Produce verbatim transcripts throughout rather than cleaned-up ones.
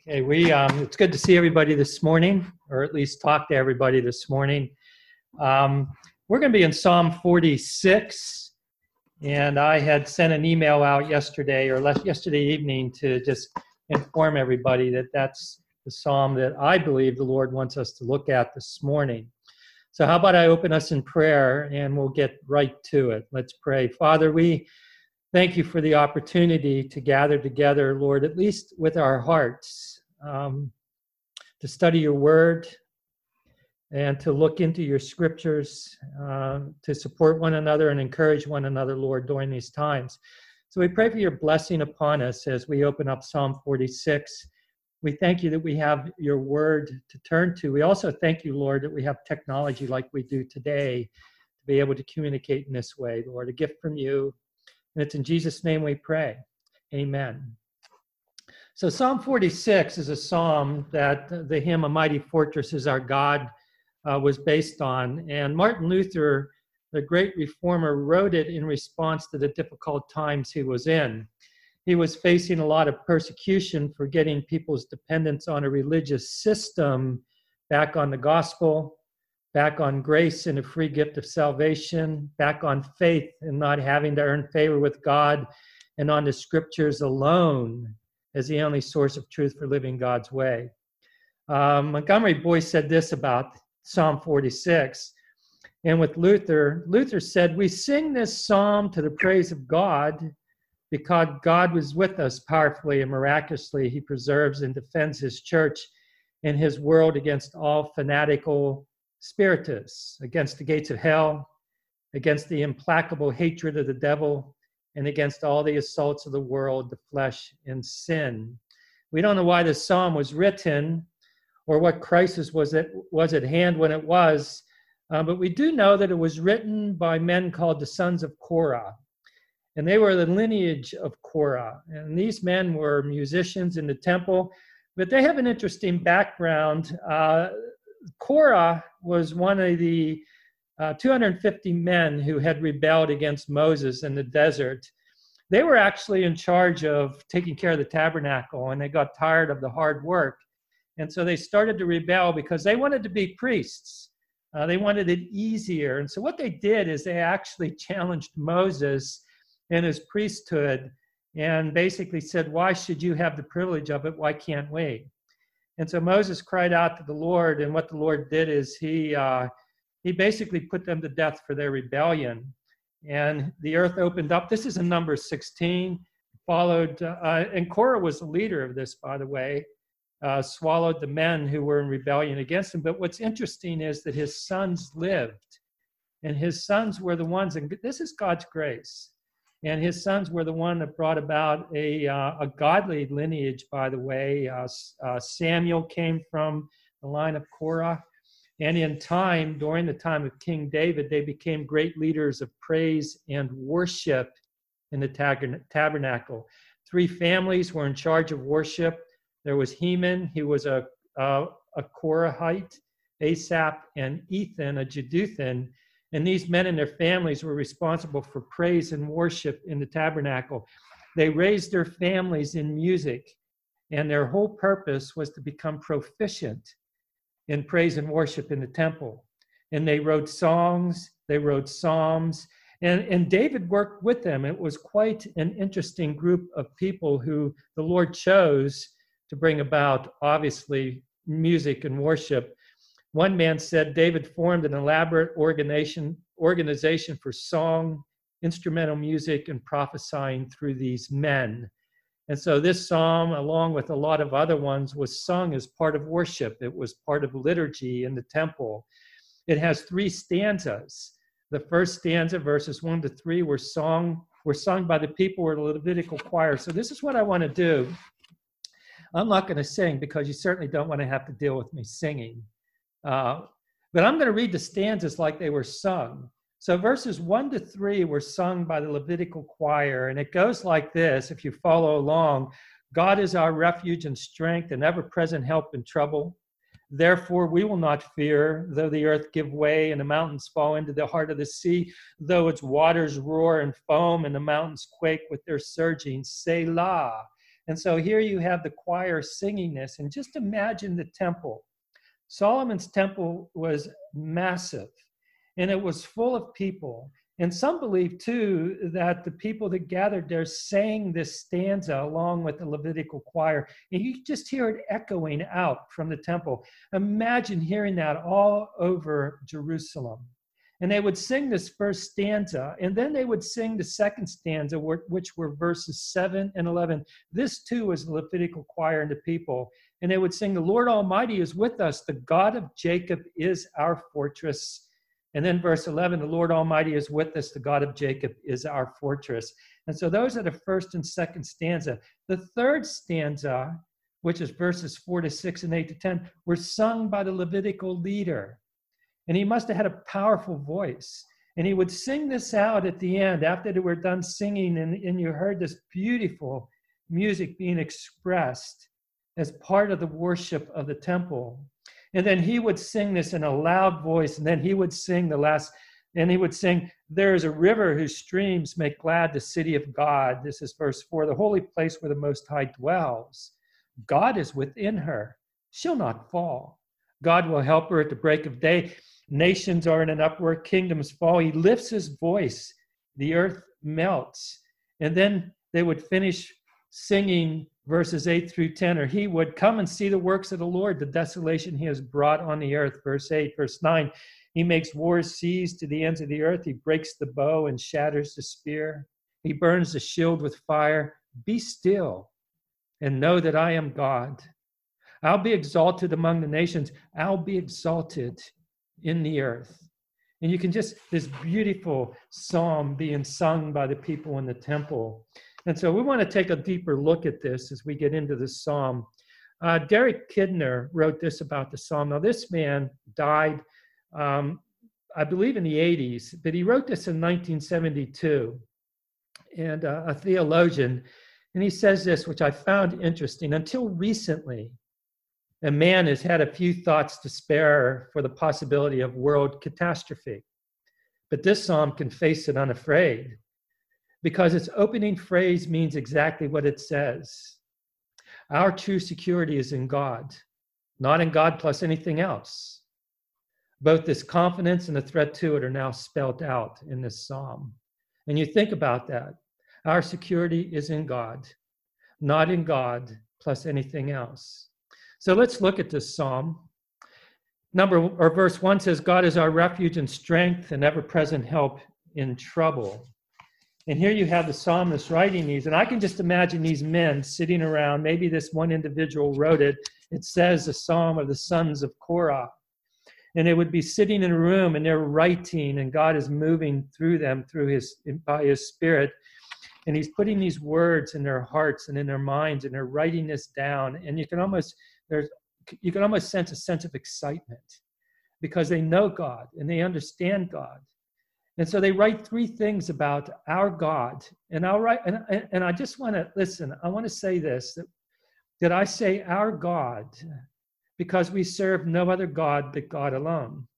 Okay, we um, it's good to see everybody this morning, or at least talk to everybody this morning. Um, we're going to be in Psalm forty-six, and I had sent an email out yesterday or last, yesterday evening to just inform everybody that that's the psalm that I believe the Lord wants us to look at this morning. So how about I open us in prayer, and we'll get right to it. Let's pray. Father, we thank you for the opportunity to gather together, Lord, at least with our hearts, um, to study your word and to look into your scriptures, uh, to support one another and encourage one another, Lord, during these times. So we pray for your blessing upon us as we open up Psalm forty-six. We thank you that we have your word to turn to. We also thank you, Lord, that we have technology like we do today to be able to communicate in this way, Lord, a gift from you. And it's in Jesus' name we pray. Amen. So Psalm forty-six is a psalm that the hymn, A Mighty Fortress is Our God, uh, was based on. And Martin Luther, the great reformer, wrote it in response to the difficult times he was in. He was facing a lot of persecution for getting people's dependence on a religious system back on the gospel, back on grace and a free gift of salvation, back on faith and not having to earn favor with God, and on the scriptures alone as the only source of truth for living God's way. Um, Montgomery Boyce said this about Psalm forty-six. And with Luther, Luther said, "We sing this psalm to the praise of God because God was with us powerfully and miraculously. He preserves and defends his church and his world against all fanatical spiritists, against the gates of hell, against the implacable hatred of the devil, and against all the assaults of the world, the flesh, and sin." We don't know why this psalm was written or what crisis was at, was at hand when it was, uh, but we do know that it was written by men called the sons of Korah. And they were the lineage of Korah. And these men were musicians in the temple, but they have an interesting background. Uh, Korah was one of the uh, two hundred fifty men who had rebelled against Moses in the desert. They were actually in charge of taking care of the tabernacle, and they got tired of the hard work. And so they started to rebel because they wanted to be priests. Uh, they wanted it easier. And so what they did is they actually challenged Moses and his priesthood and basically said, "Why should you have the privilege of it? Why can't we?" And so Moses cried out to the Lord, and what the Lord did is he uh, he basically put them to death for their rebellion. And the earth opened up. This is in Numbers sixteen, followed, uh, and Korah was the leader of this, by the way, uh, swallowed the men who were in rebellion against him. But what's interesting is that his sons lived, and his sons were the ones, and this is God's grace. And his sons were the one that brought about a, uh, a godly lineage, by the way. Uh, uh, Samuel came from the line of Korah. And in time, during the time of King David, they became great leaders of praise and worship in the tab- tabernacle. Three families were in charge of worship. There was Heman, he was a, a, a Korahite, Asaph, and Ethan, a Jeduthun. And these men and their families were responsible for praise and worship in the tabernacle. They raised their families in music, and their whole purpose was to become proficient in praise and worship in the temple. And they wrote songs, they wrote psalms, and, and David worked with them. It was quite an interesting group of people who the Lord chose to bring about, obviously, music and worship. One man said David formed an elaborate organization, organization for song, instrumental music, and prophesying through these men. And so this psalm, along with a lot of other ones, was sung as part of worship. It was part of liturgy in the temple. It has three stanzas. The first stanza, verses one to three, were sung, were sung by the people who were the Levitical choir. So this is what I want to do. I'm not going to sing because you certainly don't want to have to deal with me singing. Uh, but I'm going to read the stanzas like they were sung. So verses one to three were sung by the Levitical choir, and it goes like this, if you follow along. "God is our refuge and strength, and ever-present help in trouble. Therefore we will not fear, though the earth give way and the mountains fall into the heart of the sea, though its waters roar and foam and the mountains quake with their surging. Selah. And so here you have the choir singing this, and just imagine the temple. Solomon's temple was massive, and it was full of people. And some believe, too, that the people that gathered there sang this stanza along with the Levitical choir. And you just hear it echoing out from the temple. Imagine hearing that all over Jerusalem. And they would sing this first stanza, and then they would sing the second stanza, which were verses seven and eleven. This, too, was the Levitical choir and the people. And they would sing, "The Lord Almighty is with us. The God of Jacob is our fortress." And then verse eleven, "The Lord Almighty is with us. The God of Jacob is our fortress." And so those are the first and second stanza. The third stanza, which is verses four to six and eight to ten, were sung by the Levitical leader. And he must have had a powerful voice. And he would sing this out at the end after they were done singing, and, and you heard this beautiful music being expressed as part of the worship of the temple. And then he would sing this in a loud voice, and then he would sing the last, and he would sing, "There is a river whose streams make glad the city of God." This is verse four, "The holy place where the Most High dwells. God is within her. She'll not fall. God will help her at the break of day. Nations are in an uproar, kingdoms fall. He lifts his voice, the earth melts." And then they would finish singing verses eight through ten, or he would come and see the works of the Lord, the desolation he has brought on the earth. Verse eight, verse nine, "He makes wars cease to the ends of the earth. He breaks the bow and shatters the spear. He burns the shield with fire. Be still and know that I am God. I'll be exalted among the nations. I'll be exalted in the earth." And you can just, this beautiful psalm being sung by the people in the temple. And so we want to take a deeper look at this as we get into the psalm. Uh, Derek Kidner wrote this about the psalm. Now, this man died, um, I believe, in the eighties, but he wrote this in nineteen seventy-two, and uh, a theologian. And he says this, which I found interesting: "Until recently, a man has had a few thoughts to spare for the possibility of world catastrophe. But this psalm can face it unafraid, because its opening phrase means exactly what it says. Our true security is in God, not in God plus anything else. Both this confidence and the threat to it are now spelled out in this psalm." And you think about that. Our security is in God, not in God plus anything else. So let's look at this psalm. Number or verse one says, "God is our refuge and strength and ever-present help in trouble." And here you have the psalmist writing these, and I can just imagine these men sitting around. Maybe this one individual wrote it. It says a psalm of the sons of Korah. And they would be sitting in a room, and they're writing, and God is moving through them through his by his Spirit. And he's putting these words in their hearts and in their minds, and they're writing this down. And you can almost there's you can almost sense a sense of excitement because they know God and they understand God. And so they write three things about our God. And I'll write, and, and I just want to listen, I want to say this, that, that I say our God because we serve no other God but God alone.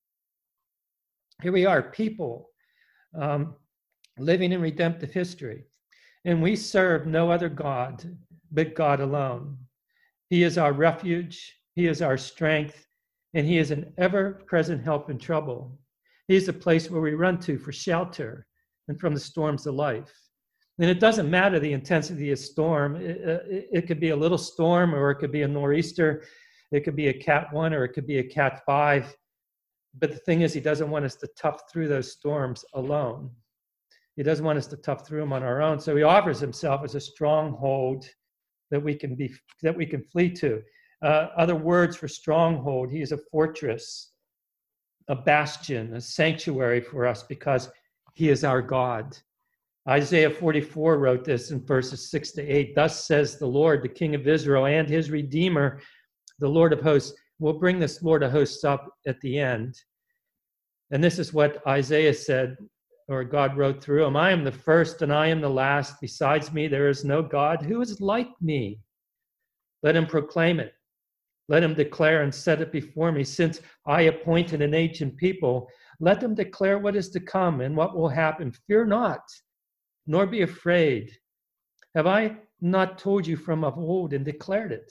Here we are, people um, living in redemptive history, and we serve no other God but God alone. He is our refuge, he is our strength, and he is an ever-present help in trouble. He is a place where we run to for shelter and from the storms of life. And it doesn't matter the intensity of storm. It, it, it could be a little storm, or it could be a nor'easter. It could be a cat one, or it could be a cat five. But the thing is, he doesn't want us to tough through those storms alone. He doesn't want us to tough through them on our own. So he offers himself as a stronghold that we can be that we can flee to. Uh, other words for stronghold: he is a fortress, a bastion, a sanctuary for us because he is our God. Isaiah forty-four wrote this in verses six to eight. "Thus says the Lord, the King of Israel and his Redeemer, the Lord of hosts." We'll bring this Lord of hosts up at the end. And this is what Isaiah said, or God wrote through him: "I am the first and I am the last. Besides me, there is no God. Who is like me? Let him proclaim it. Let him declare and set it before me. Since I appointed an ancient people, let them declare what is to come and what will happen. Fear not, nor be afraid. Have I not told you from of old and declared it?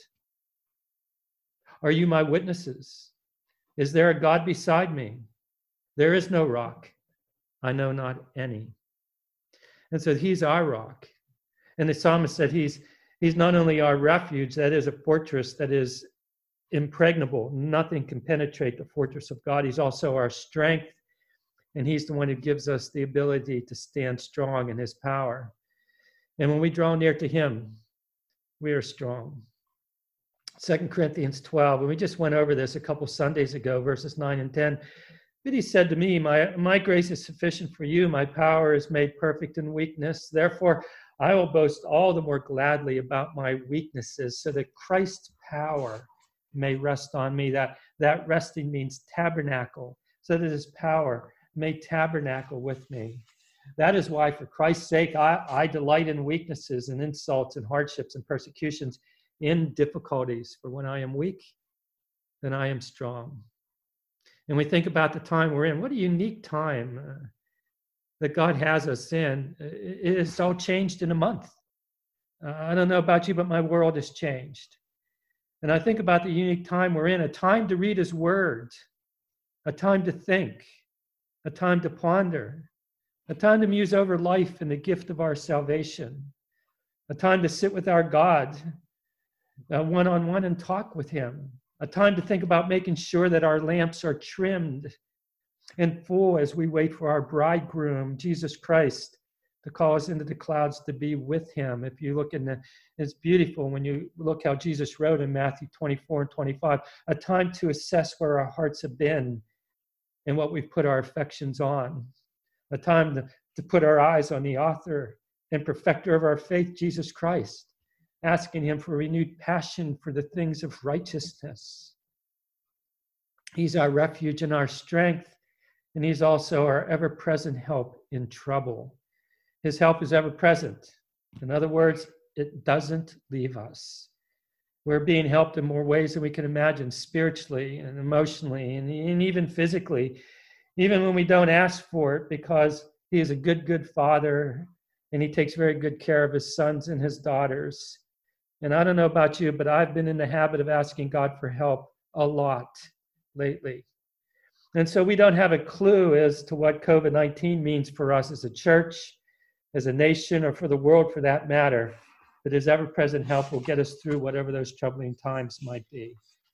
Are you my witnesses? Is there a God beside me? There is no rock. I know not any. And so he's our rock. And the psalmist said he's, he's not only our refuge, that is a fortress that is impregnable. Nothing can penetrate the fortress of God. He's also our strength. And he's the one who gives us the ability to stand strong in his power. And when we draw near to him, we are strong. Second Corinthians twelve, and we just went over this a couple Sundays ago, verses nine and ten. But he said to me, my, my grace is sufficient for you. My power is made perfect in weakness. Therefore, I will boast all the more gladly about my weaknesses, so that Christ's power may rest on me. That, that resting means tabernacle, so that his power may tabernacle with me. That is why, for Christ's sake, I, I delight in weaknesses and insults and hardships and persecutions, in difficulties. For when I am weak, then I am strong. And we think about the time we're in. What a unique time uh, that God has us in. It's all changed in a month. Uh, I don't know about you, but my world has changed. And I think about the unique time we're in, a time to read his word, a time to think, a time to ponder, a time to muse over life and the gift of our salvation, a time to sit with our God uh, one-on-one and talk with him, a time to think about making sure that our lamps are trimmed and full as we wait for our bridegroom, Jesus Christ, to call us into the clouds to be with him. If you look in the, it's beautiful when you look how Jesus wrote in Matthew twenty-four and twenty-five, a time to assess where our hearts have been and what we've put our affections on, a time to, to put our eyes on the author and perfecter of our faith, Jesus Christ, asking him for renewed passion for the things of righteousness. He's our refuge and our strength, and he's also our ever-present help in trouble. His help is ever-present. In other words, it doesn't leave us. We're being helped in more ways than we can imagine, spiritually and emotionally and, and even physically, even when we don't ask for it, because he is a good, good father, and he takes very good care of his sons and his daughters. And I don't know about you, but I've been in the habit of asking God for help a lot lately. And so we don't have a clue as to what COVID nineteen means for us as a church, as a nation, or for the world for that matter. But his ever-present help will get us through whatever those troubling times might be.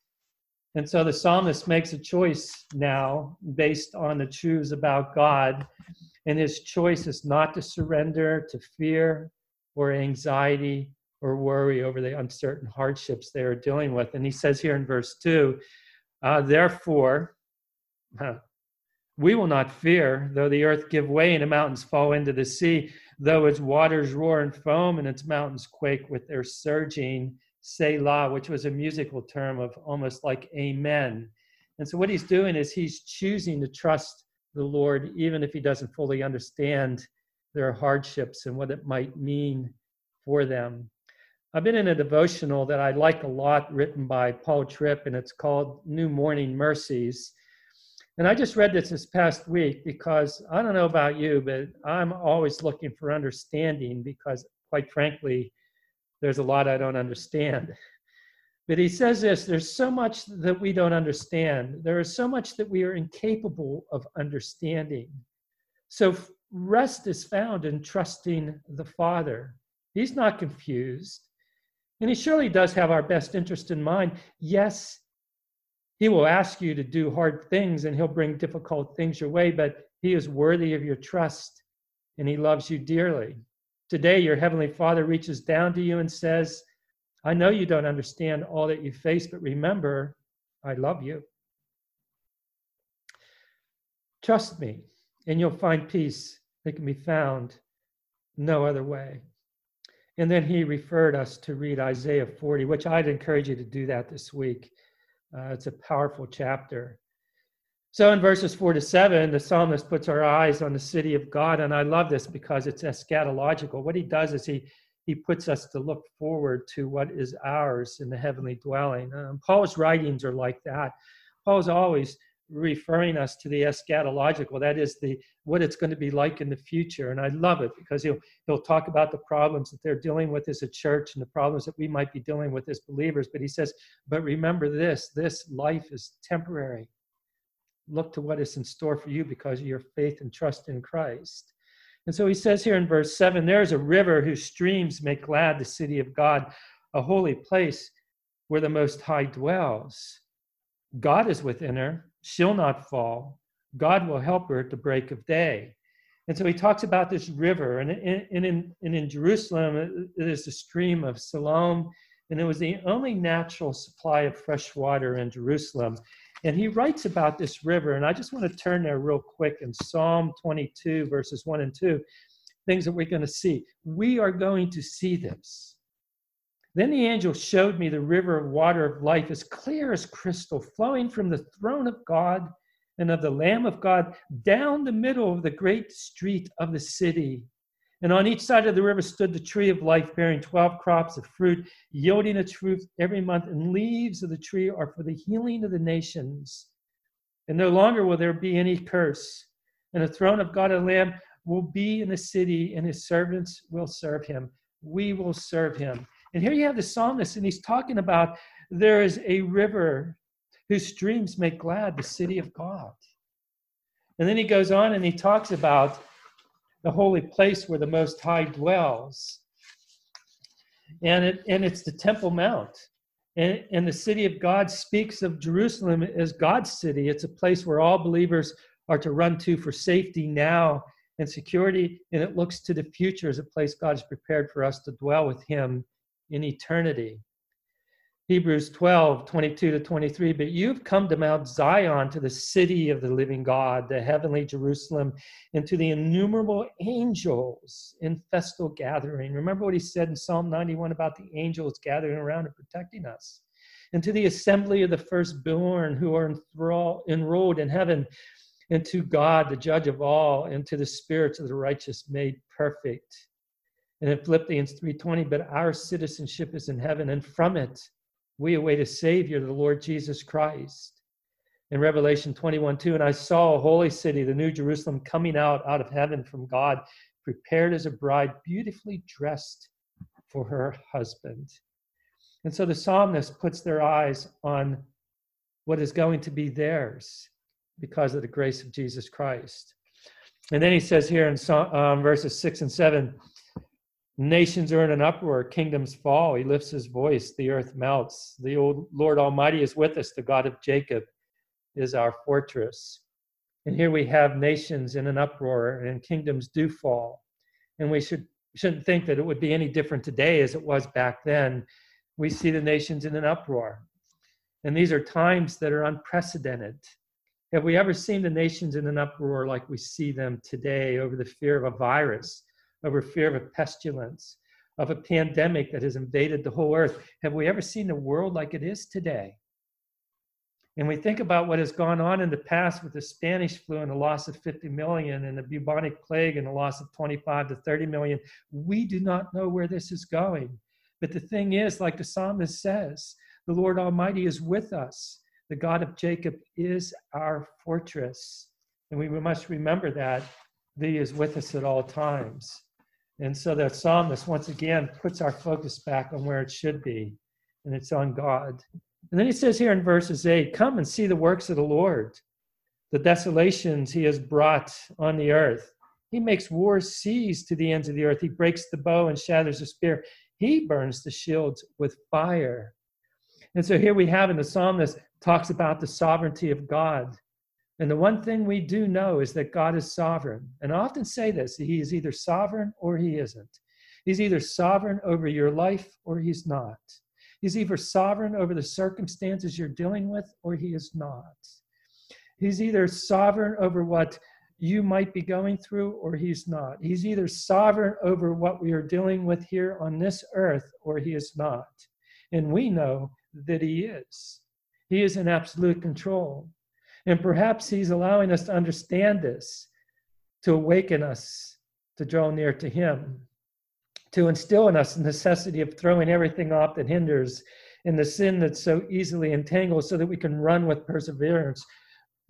And so the psalmist makes a choice now based on the truths about God. And his choice is not to surrender to fear or anxiety or worry over the uncertain hardships they are dealing with. And he says here in verse two, uh, therefore, huh, we will not fear, though the earth give way and the mountains fall into the sea, though its waters roar and foam and its mountains quake with their surging, Selah, which was a musical term of almost like amen. And so what he's doing is he's choosing to trust the Lord, even if he doesn't fully understand their hardships and what it might mean for them. I've been in a devotional that I like a lot, written by Paul Tripp, and it's called New Morning Mercies. And I just read this this past week because I don't know about you, but I'm always looking for understanding because, quite frankly, there's a lot I don't understand. But he says this, there's so much that we don't understand. There is so much that we are incapable of understanding. So rest is found in trusting the Father. He's not confused. And he surely does have our best interest in mind. Yes, he will ask you to do hard things and he'll bring difficult things your way, but he is worthy of your trust and he loves you dearly. Today, your Heavenly Father reaches down to you and says, I know you don't understand all that you face, but remember, I love you. Trust me, and you'll find peace that can be found no other way. And then he referred us to read Isaiah forty, which I'd encourage you to do that this week. Uh, it's a powerful chapter. So in verses four to seven, the psalmist puts our eyes on the city of God, and I love this because it's eschatological. What he does is he he puts us to look forward to what is ours in the heavenly dwelling. Um, Paul's writings are like that. Paul's always referring us to the eschatological, that is the what it's going to be like in the future. And I love it because he'll he'll talk about the problems that they're dealing with as a church and the problems that we might be dealing with as believers. But he says, but remember this, this life is temporary. Look to what is in store for you because of your faith and trust in Christ. And so he says here in verse seven, there is a river whose streams make glad the city of God, a holy place where the Most High dwells. God is within her. She'll not fall. God will help her at the break of day. And so he talks about this river. And in, in, in, in, in Jerusalem, it is the stream of Siloam. And it was the only natural supply of fresh water in Jerusalem. And he writes about this river. And I just want to turn there real quick in Psalm twenty-two, verses one and two, things that we're going to see. We are going to see this. Then the angel showed me the river of water of life, as clear as crystal, flowing from the throne of God and of the Lamb of God down the middle of the great street of the city. And on each side of the river stood the tree of life, bearing twelve crops of fruit, yielding its fruit every month. And leaves of the tree are for the healing of the nations. And no longer will there be any curse. And the throne of God and Lamb will be in the city, and his servants will serve him. We will serve him. And here you have the psalmist, and he's talking about there is a river whose streams make glad the city of God. And then he goes on and he talks about the holy place where the Most High dwells. And, it, and it's the Temple Mount. And, and the city of God speaks of Jerusalem as God's city. It's a place where all believers are to run to for safety now and security. And it looks to the future as a place God has prepared for us to dwell with him in eternity. Hebrews twelve, twenty-two to twenty-three, but you've come to Mount Zion, to the city of the living God, the heavenly Jerusalem, and to the innumerable angels in festal gathering. Remember what he said in Psalm ninety-one about the angels gathering around and protecting us. And to the assembly of the firstborn who are enthrall, enrolled in heaven, and to God, the judge of all, and to the spirits of the righteous made perfect. And in Philippians three twenty, but our citizenship is in heaven, and from it we await a Savior, the Lord Jesus Christ. In Revelation twenty-one two, and I saw a holy city, the new Jerusalem, coming out out of heaven from God, prepared as a bride, beautifully dressed for her husband. And so the psalmist puts their eyes on what is going to be theirs because of the grace of Jesus Christ. And then he says here in um, verses six and seven, nations are in an uproar, kingdoms fall. He lifts his voice, the earth melts. The old Lord Almighty is with us. The God of Jacob is our fortress. And here we have nations in an uproar, and kingdoms do fall. And we should, shouldn't think that it would be any different today as it was back then. We see the nations in an uproar. And these are times that are unprecedented. Have we ever seen the nations in an uproar like we see them today over the fear of a virus, over fear of a pestilence, of a pandemic that has invaded the whole earth? Have we ever seen the world like it is today? And we think about what has gone on in the past with the Spanish flu and the loss of fifty million, and the bubonic plague and the loss of twenty-five to thirty million. We do not know where this is going. But the thing is, like the psalmist says, the Lord Almighty is with us. The God of Jacob is our fortress. And we must remember that He is with us at all times. And so the psalmist, once again, puts our focus back on where it should be, and it's on God. And then he says here in verses eight, come and see the works of the Lord, the desolations he has brought on the earth. He makes wars cease to the ends of the earth. He breaks the bow and shatters the spear. He burns the shields with fire. And so here we have in the psalmist talks about the sovereignty of God. And the one thing we do know is that God is sovereign. And I often say this, he is either sovereign or he isn't. He's either sovereign over your life or he's not. He's either sovereign over the circumstances you're dealing with or he is not. He's either sovereign over what you might be going through or he's not. He's either sovereign over what we are dealing with here on this earth or he is not. And we know that he is. He is in absolute control. And perhaps he's allowing us to understand this, to awaken us, to draw near to him, to instill in us the necessity of throwing everything off that hinders and the sin that so easily entangles, so that we can run with perseverance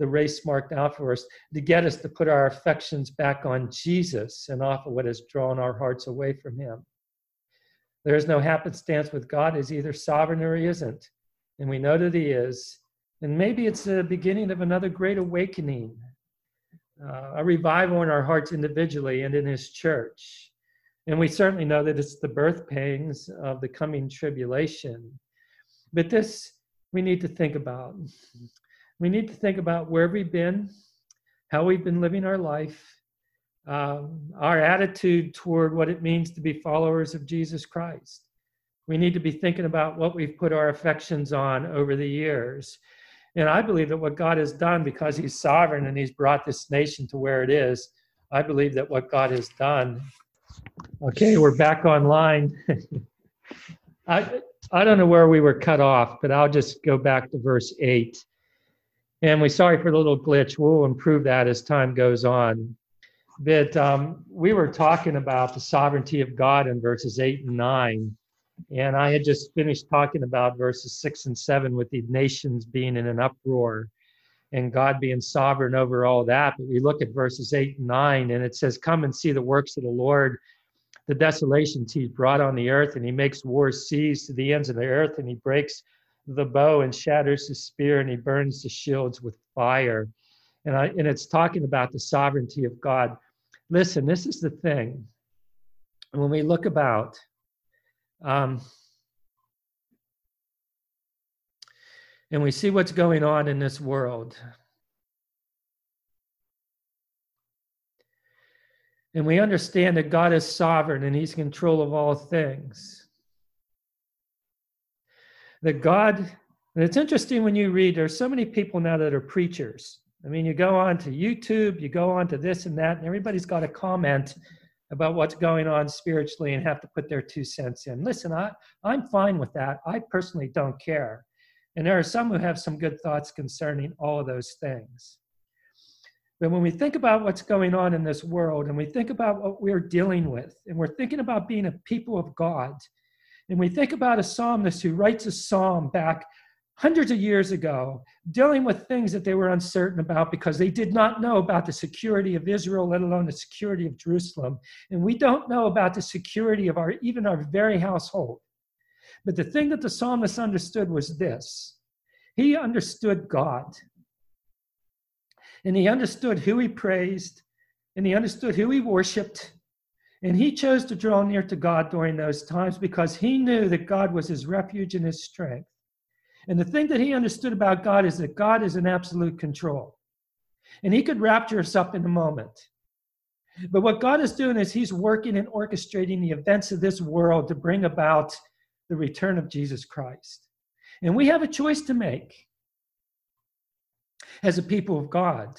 the race marked out for us, to get us to put our affections back on Jesus and off of what has drawn our hearts away from him. There is no happenstance with God. He's either sovereign or he isn't. And we know that he is. And maybe it's the beginning of another great awakening, uh, a revival in our hearts individually and in his church. And we certainly know that it's the birth pangs of the coming tribulation. But this we need to think about. We need to think about where we've been, how we've been living our life, um, our attitude toward what it means to be followers of Jesus Christ. We need to be thinking about what we've put our affections on over the years. And I believe that what God has done, because he's sovereign and he's brought this nation to where it is, I believe that what God has done. Okay, we're back online. I I don't know where we were cut off, but I'll just go back to verse eight. And we're sorry for the little glitch. We'll improve that as time goes on. But um, we were talking about the sovereignty of God in verses eight and nine. And I had just finished talking about verses six and seven with the nations being in an uproar and God being sovereign over all that. But we look at verses eight and nine, and it says, "Come and see the works of the Lord, the desolations he's brought on the earth, and he makes wars cease to the ends of the earth, and he breaks the bow and shatters the spear, and he burns the shields with fire." And, I, and it's talking about the sovereignty of God. Listen, this is the thing. When we look about, um, and we see what's going on in this world, and we understand that God is sovereign and he's in control of all things. That God, and it's interesting when you read, there's so many people now that are preachers. I mean, you go on to YouTube, you go on to this and that, and everybody's got a comment about what's going on spiritually and have to put their two cents in. Listen, I, I'm fine with that. I personally don't care. And there are some who have some good thoughts concerning all of those things. But when we think about what's going on in this world, and we think about what we're dealing with, and we're thinking about being a people of God, and we think about a psalmist who writes a psalm back hundreds of years ago, dealing with things that they were uncertain about because they did not know about the security of Israel, let alone the security of Jerusalem. And we don't know about the security of our even our very household. But the thing that the psalmist understood was this. He understood God. And he understood who he praised, and he understood who he worshiped. And he chose to draw near to God during those times because he knew that God was his refuge and his strength. And the thing that he understood about God is that God is in absolute control. And he could rapture us up in a moment. But what God is doing is he's working and orchestrating the events of this world to bring about the return of Jesus Christ. And we have a choice to make as a people of God.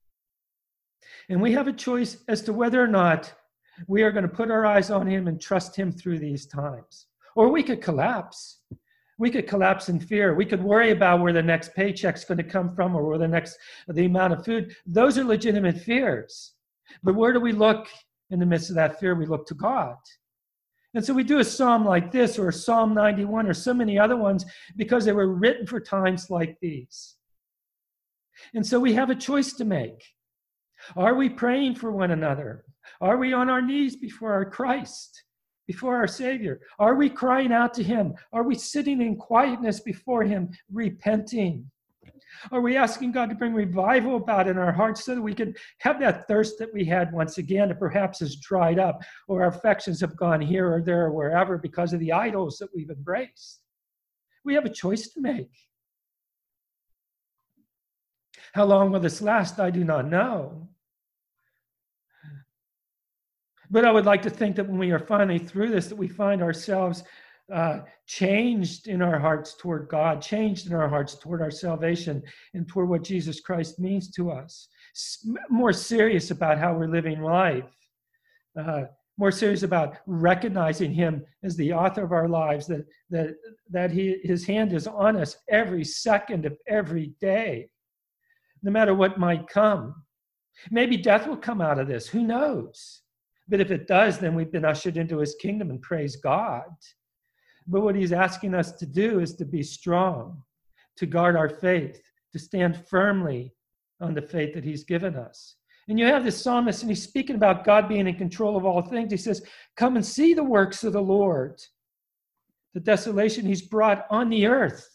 And we have a choice as to whether or not we are going to put our eyes on him and trust him through these times. Or we could collapse. We could collapse in fear. We could worry about where the next paycheck's going to come from or where the next, the amount of food. Those are legitimate fears. But where do we look in the midst of that fear? We look to God. And so we do a psalm like this or a Psalm ninety-one or so many other ones because they were written for times like these. And so we have a choice to make. Are we praying for one another? Are we on our knees before our Christ? Before our Savior? Are we crying out to him? Are we sitting in quietness before him, repenting? Are we asking God to bring revival about in our hearts so that we can have that thirst that we had once again that perhaps has dried up, or our affections have gone here or there or wherever because of the idols that we've embraced? We have a choice to make. How long will this last? I do not know. But I would like to think that when we are finally through this, that we find ourselves uh, changed in our hearts toward God, changed in our hearts toward our salvation and toward what Jesus Christ means to us. S- more serious about how we're living life. Uh, more serious about recognizing him as the author of our lives, that, that, that he, his hand is on us every second of every day, no matter what might come. Maybe death will come out of this. Who knows? But if it does, then we've been ushered into his kingdom, and praise God. But what he's asking us to do is to be strong, to guard our faith, to stand firmly on the faith that he's given us. And you have this psalmist, and he's speaking about God being in control of all things. He says, come and see the works of the Lord, the desolation he's brought on the earth.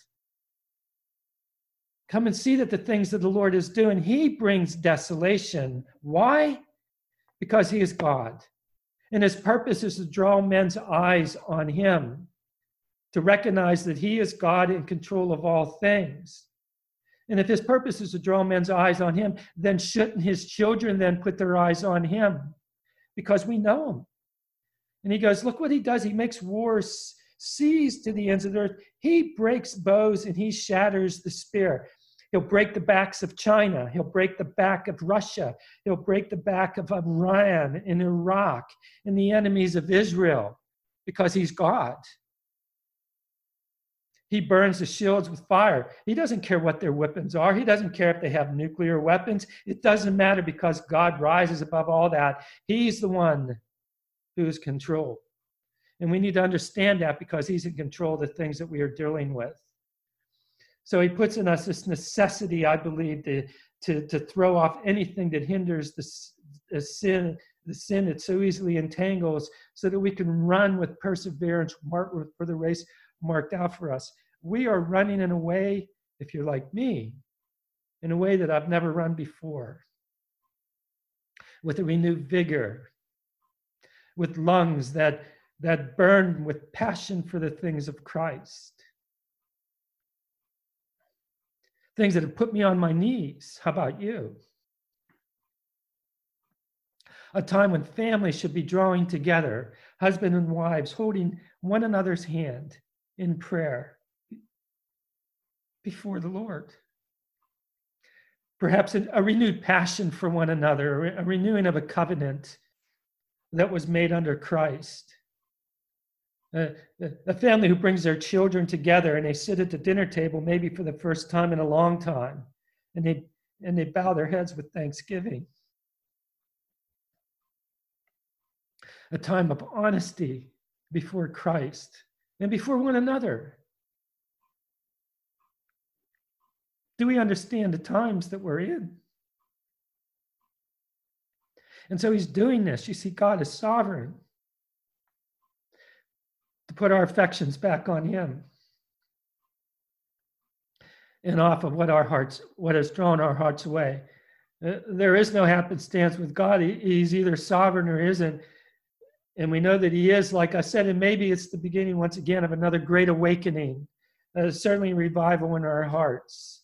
Come and see that the things that the Lord is doing, he brings desolation. Why? Because he is God. And his purpose is to draw men's eyes on him, to recognize that he is God in control of all things. And if his purpose is to draw men's eyes on him, then shouldn't his children then put their eyes on him? Because we know him. And he goes, look what he does. He makes wars cease to the ends of the earth. He breaks bows and he shatters the spear. He'll break the backs of China. He'll break the back of Russia. He'll break the back of Iran and Iraq and the enemies of Israel, because he's God. He burns the shields with fire. He doesn't care what their weapons are. He doesn't care if they have nuclear weapons. It doesn't matter, because God rises above all that. He's the one who is control. And we need to understand that, because he's in control of the things that we are dealing with. So he puts in us this necessity, I believe, to, to, to throw off anything that hinders the, the sin, the sin that so easily entangles, so that we can run with perseverance for the race marked out for us. We are running in a way, if you're like me, in a way that I've never run before, with a renewed vigor, with lungs that, that burn with passion for the things of Christ. Things that have put me on my knees. How about you? A time when families should be drawing together, husband and wives holding one another's hand in prayer before the Lord. Perhaps a, a renewed passion for one another, a renewing of a covenant that was made under Christ. A, a family who brings their children together and they sit at the dinner table, maybe for the first time in a long time, and they, and they bow their heads with thanksgiving. A time of honesty before Christ and before one another. Do we understand the times that we're in? And so he's doing this. You see, God is sovereign, to put our affections back on him and off of what our hearts, what has drawn our hearts away. Uh, there is no happenstance with God. He, he's either sovereign or isn't. And we know that he is, like I said, and maybe it's the beginning once again of another great awakening, uh, certainly revival in our hearts.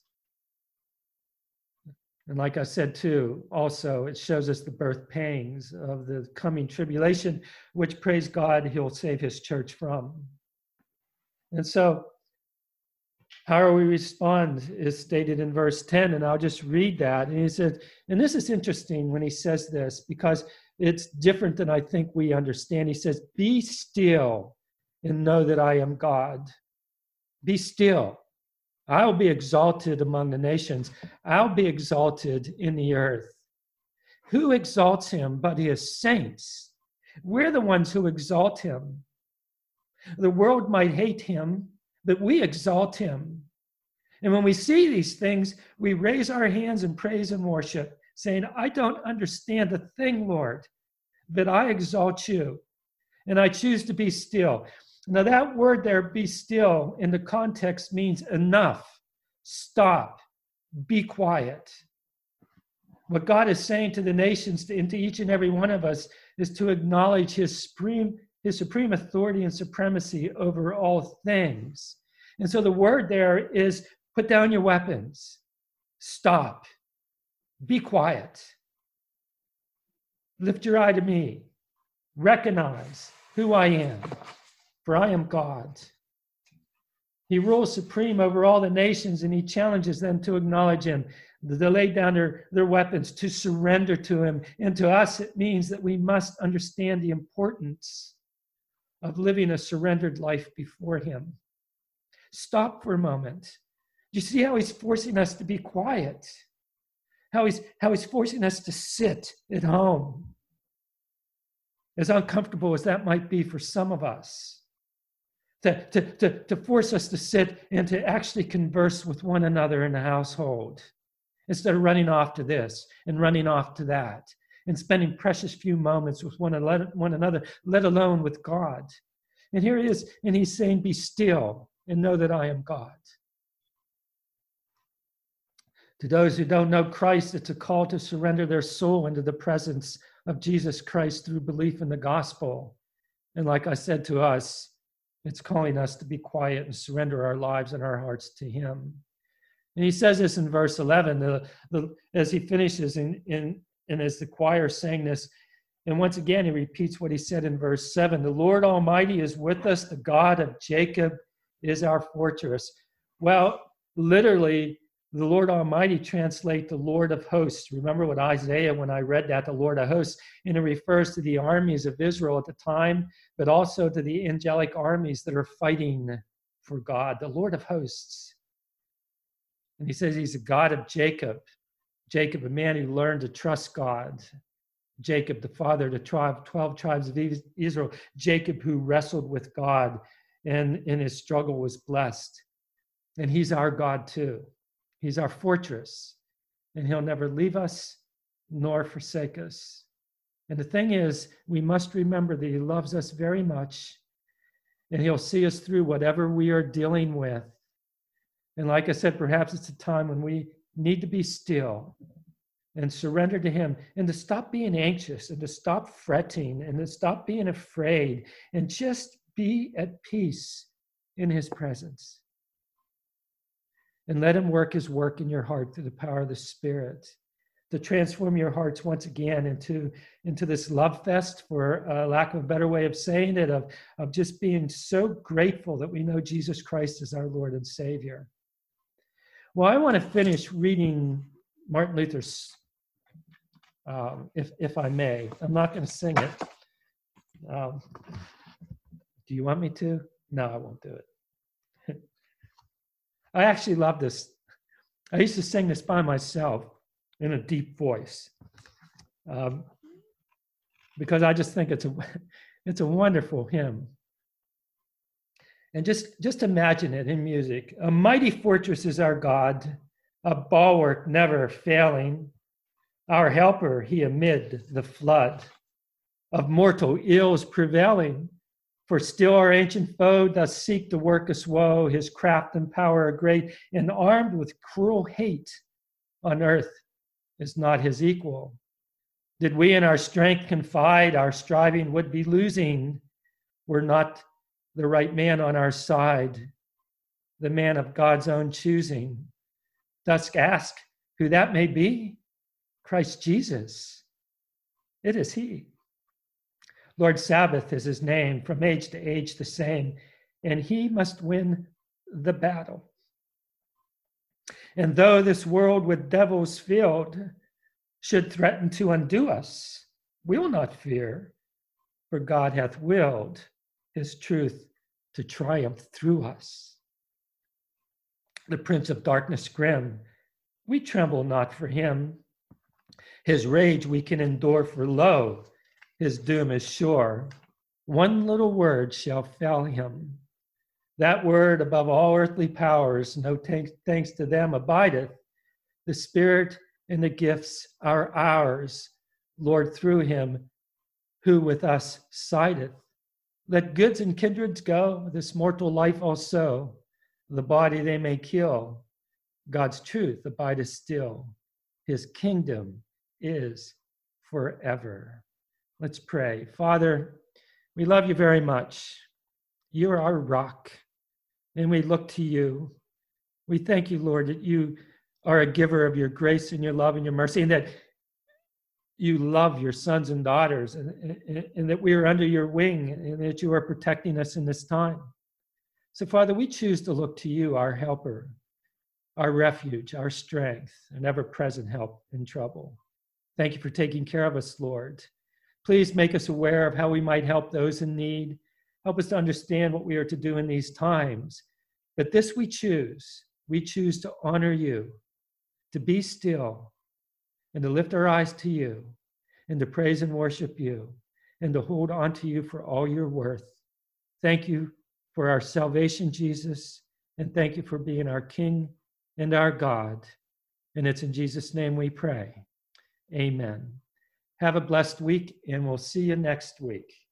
And like I said too, also it shows us the birth pangs of the coming tribulation, which, praise God, he'll save his church from. And so how we respond is stated in verse ten, and I'll just read that. And he said, and this is interesting when he says this, because it's different than I think we understand. He says, be still and know that I am God. Be still. I'll be exalted among the nations. I'll be exalted in the earth. Who exalts him but his saints? We're the ones who exalt him. The world might hate him, but we exalt him. And when we see these things, we raise our hands in praise and worship, saying, I don't understand a thing, Lord, but I exalt you, and I choose to be still. Now that word there, be still, in the context means enough, stop, be quiet. What God is saying to the nations, and to each and every one of us, is to acknowledge his supreme, his supreme authority and supremacy over all things. And so the word there is put down your weapons, stop, be quiet. Lift your eye to me. Recognize who I am, for I am God. He rules supreme over all the nations, and he challenges them to acknowledge him, to lay down their, their weapons, to surrender to him. And to us, it means that we must understand the importance of living a surrendered life before him. Stop for a moment. Do you see how he's forcing us to be quiet? How he's, how he's forcing us to sit at home, as uncomfortable as that might be for some of us, to, to, to, to force us to sit and to actually converse with one another in the household, instead of running off to this and running off to that and spending precious few moments with one another, let alone with God. And here he is, and he's saying, be still and know that I am God. To those who don't know Christ, it's a call to surrender their soul into the presence of Jesus Christ through belief in the gospel. And like I said to us, it's calling us to be quiet and surrender our lives and our hearts to him. And he says this in verse eleven, the, the, as he finishes, in, in, and as the choir sang this, and once again he repeats what he said in verse seven, the Lord Almighty is with us, the God of Jacob is our fortress. Well, literally, the Lord Almighty translate the Lord of hosts. Remember what Isaiah, when I read that, the Lord of hosts, and it refers to the armies of Israel at the time, but also to the angelic armies that are fighting for God, the Lord of hosts. And he says he's a God of Jacob. Jacob, a man who learned to trust God. Jacob, the father of the tribe, twelve tribes of Israel. Jacob, who wrestled with God and in his struggle was blessed. And he's our God too. He's our fortress, and he'll never leave us nor forsake us. And the thing is, we must remember that he loves us very much, and he'll see us through whatever we are dealing with. And like I said, perhaps it's a time when we need to be still and surrender to him, and to stop being anxious, and to stop fretting, and to stop being afraid, and just be at peace in his presence. And let him work his work in your heart through the power of the Spirit, to transform your hearts once again into, into this love fest, for uh, lack of a better way of saying it, of, of just being so grateful that we know Jesus Christ is our Lord and Savior. Well, I want to finish reading Martin Luther's, um, if, if I may. I'm not going to sing it. Um, do you want me to? No, I won't do it. I actually love this. I used to sing this by myself in a deep voice um, because I just think it's a, it's a wonderful hymn. And just, just imagine it in music. A mighty fortress is our God, a bulwark never failing, our helper he amid the flood of mortal ills prevailing. For still our ancient foe does seek to work us woe. His craft and power are great, and armed with cruel hate on earth is not his equal. Did we in our strength confide, our striving would be losing, were not the right man on our side, the man of God's own choosing. Dost ask who that may be? Christ Jesus. It is he. Lord Sabbath is his name, from age to age the same, and he must win the battle. And though this world with devils filled should threaten to undo us, we will not fear, for God hath willed his truth to triumph through us. The prince of darkness grim, we tremble not for him. His rage we can endure, for lo, his doom is sure. One little word shall fell him. That word above all earthly powers, no thanks to them abideth. The Spirit and the gifts are ours, Lord, through him who with us sideth. Let goods and kindreds go, this mortal life also. The body they may kill. God's truth abideth still. His kingdom is forever. Let's pray. Father, we love you very much. You are our rock, and we look to you. We thank you, Lord, that you are a giver of your grace and your love and your mercy, and that you love your sons and daughters, and, and, and that we are under your wing, and that you are protecting us in this time. So, Father, we choose to look to you, our helper, our refuge, our strength, and ever-present help in trouble. Thank you for taking care of us, Lord. Please make us aware of how we might help those in need. Help us to understand what we are to do in these times. But this we choose. We choose to honor you, to be still, and to lift our eyes to you, and to praise and worship you, and to hold on to you for all your worth. Thank you for our salvation, Jesus, and thank you for being our King and our God. And it's in Jesus' name we pray. Amen. Have a blessed week, and we'll see you next week.